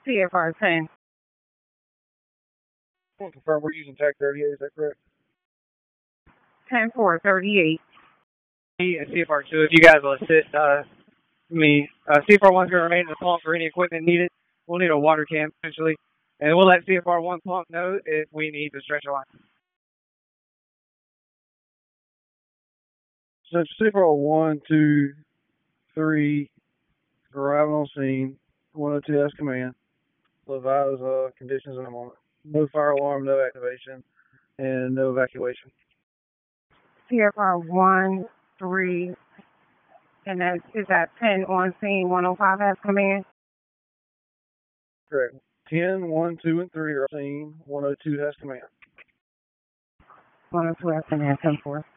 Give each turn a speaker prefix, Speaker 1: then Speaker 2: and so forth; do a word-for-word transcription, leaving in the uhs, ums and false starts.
Speaker 1: C F R ten.
Speaker 2: I want to confirm we're using tag thirty-eight, is that correct?
Speaker 1: ten four thirty-eight.
Speaker 2: And C F R two, if you guys will assist uh, me, uh, C F R one is going to remain in the pump for any equipment needed. We'll need a water can, essentially. And we'll let C F R one pump know if we need to stretch a line. So C F R one, two, three, arriving on scene. one oh two has command. We'll advise uh, conditions in a moment. No fire alarm, no activation, and no evacuation.
Speaker 1: C F R one, three, and that is that ten on scene, one oh five has command?
Speaker 2: Correct. ten, one, two, and three are on scene. one oh two has command.
Speaker 1: one oh two has command, ten four.